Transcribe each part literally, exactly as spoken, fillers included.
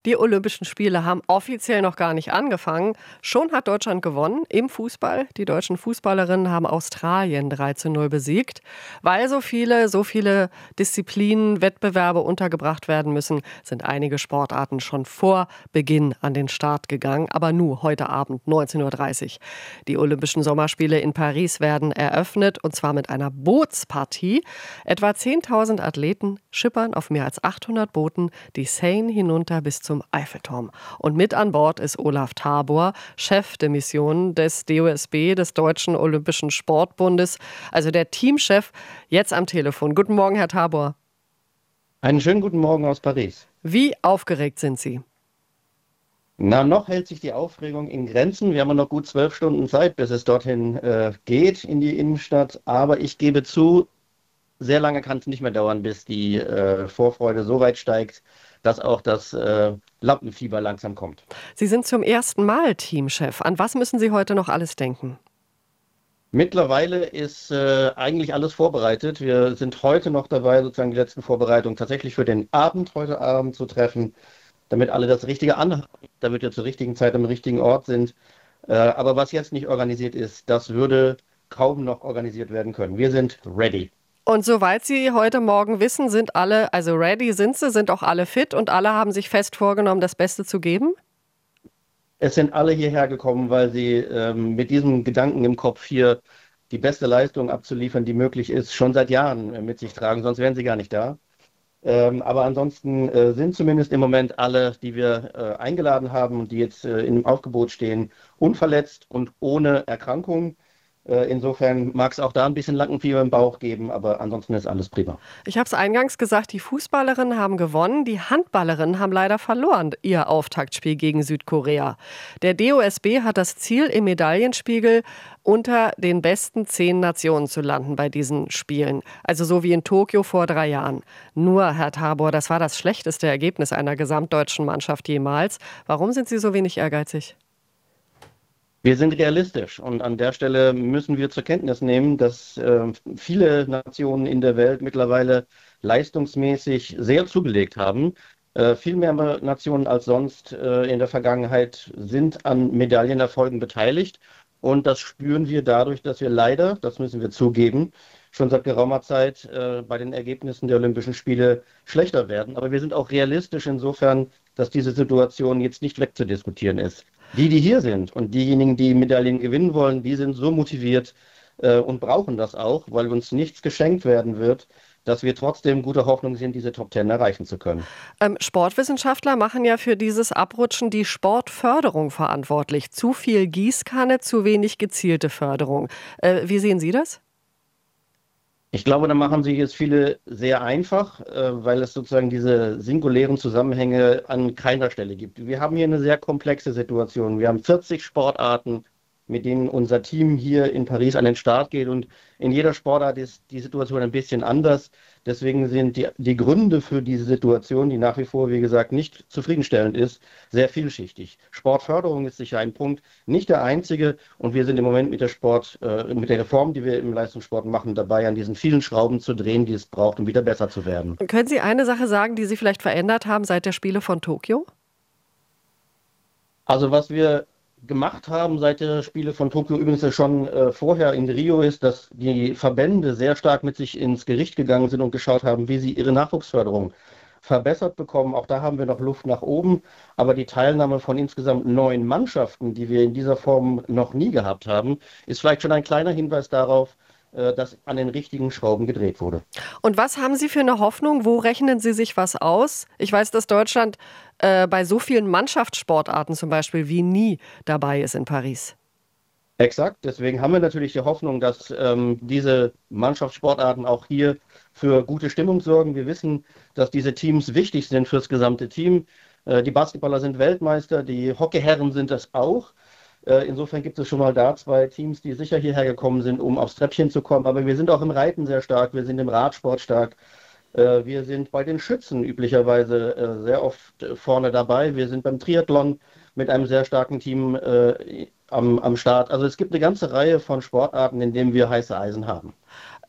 Die Olympischen Spiele haben offiziell noch gar nicht angefangen. Schon hat Deutschland gewonnen im Fußball. Die deutschen Fußballerinnen haben Australien drei zu null besiegt. Weil so viele, so viele Disziplinen, Wettbewerbe untergebracht werden müssen, sind einige Sportarten schon vor Beginn an den Start gegangen. Aber nur heute Abend, neunzehn Uhr dreißig. Die Olympischen Sommerspiele in Paris werden eröffnet, und zwar mit einer Bootspartie. Etwa zehntausend Athleten schippern auf mehr als achthundert Booten die Seine hinunter bis zum Eiffelturm. Und mit an Bord ist Olaf Tabor, Chef der Mission des D O S B, des Deutschen Olympischen Sportbundes, also der Teamchef, jetzt am Telefon. Guten Morgen, Herr Tabor. Einen schönen guten Morgen aus Paris. Wie aufgeregt sind Sie? Na, noch hält sich die Aufregung in Grenzen. Wir haben noch gut zwölf Stunden Zeit, bis es dorthin äh, geht, in die Innenstadt. Aber ich gebe zu, sehr lange kann es nicht mehr dauern, bis die äh, Vorfreude so weit steigt, dass auch das äh, Lampenfieber langsam kommt. Sie sind zum ersten Mal Teamchef. An was müssen Sie heute noch alles denken? Mittlerweile ist äh, eigentlich alles vorbereitet. Wir sind heute noch dabei, sozusagen die letzten Vorbereitungen tatsächlich für den Abend heute Abend zu treffen, damit alle das Richtige anhaben, damit wir zur richtigen Zeit am richtigen Ort sind. Äh, aber was jetzt nicht organisiert ist, das würde kaum noch organisiert werden können. Wir sind ready. Und soweit Sie heute Morgen wissen, sind alle, also ready sind sie, sind auch alle fit und alle haben sich fest vorgenommen, das Beste zu geben? Es sind alle hierher gekommen, weil sie ähm, mit diesem Gedanken im Kopf hier die beste Leistung abzuliefern, die möglich ist, schon seit Jahren äh, mit sich tragen, sonst wären sie gar nicht da. Ähm, aber ansonsten äh, sind zumindest im Moment alle, die wir äh, eingeladen haben und die jetzt äh, im Aufgebot stehen, unverletzt und ohne Erkrankung. Äh, insofern mag es auch da ein bisschen Lampenfieber im Bauch geben, aber ansonsten ist alles prima. Ich habe es eingangs gesagt, die Fußballerinnen haben gewonnen, die Handballerinnen haben leider verloren, ihr Auftaktspiel gegen Südkorea. Der D O S B hat das Ziel, im Medaillenspiegel unter den besten zehn Nationen zu landen bei diesen Spielen. Also so wie in Tokio vor drei Jahren. Nur, Herr Tabor, das war das schlechteste Ergebnis einer gesamtdeutschen Mannschaft jemals. Warum sind Sie so wenig ehrgeizig? Wir sind realistisch und an der Stelle müssen wir zur Kenntnis nehmen, dass äh, viele Nationen in der Welt mittlerweile leistungsmäßig sehr zugelegt haben. Äh, viel mehr Nationen als sonst äh, in der Vergangenheit sind an Medaillenerfolgen beteiligt und das spüren wir dadurch, dass wir leider, das müssen wir zugeben, schon seit geraumer Zeit äh, bei den Ergebnissen der Olympischen Spiele schlechter werden. Aber wir sind auch realistisch insofern, dass diese Situation jetzt nicht wegzudiskutieren ist. Die, die hier sind und diejenigen, die Medaillen gewinnen wollen, die sind so motiviert äh, und brauchen das auch, weil uns nichts geschenkt werden wird, dass wir trotzdem gute Hoffnung sind, diese Top Ten erreichen zu können. Ähm, Sportwissenschaftler machen ja für dieses Abrutschen die Sportförderung verantwortlich. Zu viel Gießkanne, zu wenig gezielte Förderung. Äh, wie sehen Sie das? Ich glaube, da machen sich jetzt viele sehr einfach, äh, weil es sozusagen diese singulären Zusammenhänge an keiner Stelle gibt. Wir haben hier eine sehr komplexe Situation. Wir haben vierzig Sportarten, mit denen unser Team hier in Paris an den Start geht. Und in jeder Sportart ist die Situation ein bisschen anders. Deswegen sind die, die Gründe für diese Situation, die nach wie vor, wie gesagt, nicht zufriedenstellend ist, sehr vielschichtig. Sportförderung ist sicher ein Punkt, nicht der einzige. Und wir sind im Moment mit der Sport, äh, mit der Reform, die wir im Leistungssport machen, dabei, an diesen vielen Schrauben zu drehen, die es braucht, um wieder besser zu werden. Können Sie eine Sache sagen, die Sie vielleicht verändert haben seit der Spiele von Tokio? Also was wir gemacht haben seit der Spiele von Tokio, übrigens ja schon äh, vorher in Rio, ist, dass die Verbände sehr stark mit sich ins Gericht gegangen sind und geschaut haben, wie sie ihre Nachwuchsförderung verbessert bekommen. Auch da haben wir noch Luft nach oben, aber die Teilnahme von insgesamt neun Mannschaften, die wir in dieser Form noch nie gehabt haben, ist vielleicht schon ein kleiner Hinweis darauf, äh, dass an den richtigen Schrauben gedreht wurde. Und was haben Sie für eine Hoffnung? Wo rechnen Sie sich was aus? Ich weiß, dass Deutschland äh, bei so vielen Mannschaftssportarten zum Beispiel wie nie dabei ist in Paris. Exakt, deswegen haben wir natürlich die Hoffnung, dass ähm, diese Mannschaftssportarten auch hier für gute Stimmung sorgen. Wir wissen, dass diese Teams wichtig sind fürs gesamte Team. Äh, die Basketballer sind Weltmeister, die Hockeyherren sind das auch. Äh, insofern gibt es schon mal da zwei Teams, die sicher hierher gekommen sind, um aufs Treppchen zu kommen. Aber wir sind auch im Reiten sehr stark, wir sind im Radsport stark. Äh, wir sind bei den Schützen üblicherweise äh, sehr oft äh, vorne dabei. Wir sind beim Triathlon mit einem sehr starken Team äh, am, am Start. Also es gibt eine ganze Reihe von Sportarten, in denen wir heiße Eisen haben.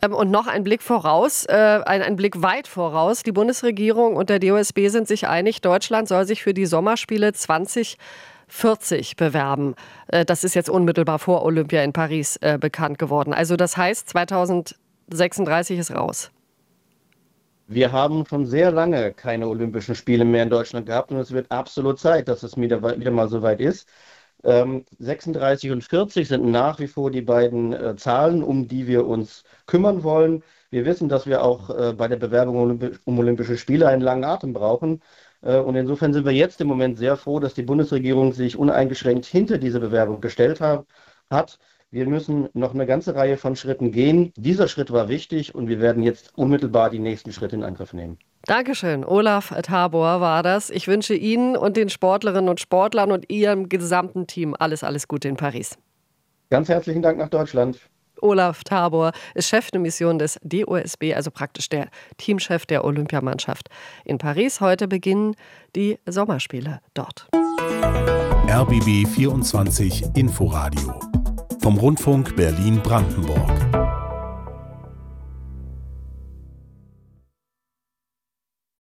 Und noch ein Blick voraus, äh, ein, ein Blick weit voraus. Die Bundesregierung und der D O S B sind sich einig, Deutschland soll sich für die Sommerspiele zwanzig vierzig bewerben. Äh, das ist jetzt unmittelbar vor Olympia in Paris äh, bekannt geworden. Also das heißt, zweitausendsechsunddreißig ist raus. Wir haben schon sehr lange keine Olympischen Spiele mehr in Deutschland gehabt und es wird absolut Zeit, dass es wieder, wieder mal so weit ist. Ähm, sechsunddreißig und vierzig sind nach wie vor die beiden äh, Zahlen, um die wir uns kümmern wollen. Wir wissen, dass wir auch äh, bei der Bewerbung Olympi- um Olympische Spiele einen langen Atem brauchen. Äh, und insofern sind wir jetzt im Moment sehr froh, dass die Bundesregierung sich uneingeschränkt hinter diese Bewerbung gestellt ha- hat. Wir müssen noch eine ganze Reihe von Schritten gehen. Dieser Schritt war wichtig und wir werden jetzt unmittelbar die nächsten Schritte in Angriff nehmen. Dankeschön. Olaf Tabor war das. Ich wünsche Ihnen und den Sportlerinnen und Sportlern und Ihrem gesamten Team alles, alles Gute in Paris. Ganz herzlichen Dank nach Deutschland. Olaf Tabor ist Chef der Mission des D O S B, also praktisch der Teamchef der Olympiamannschaft in Paris. Heute beginnen die Sommerspiele dort. R B B vierundzwanzig Inforadio vom Rundfunk Berlin-Brandenburg.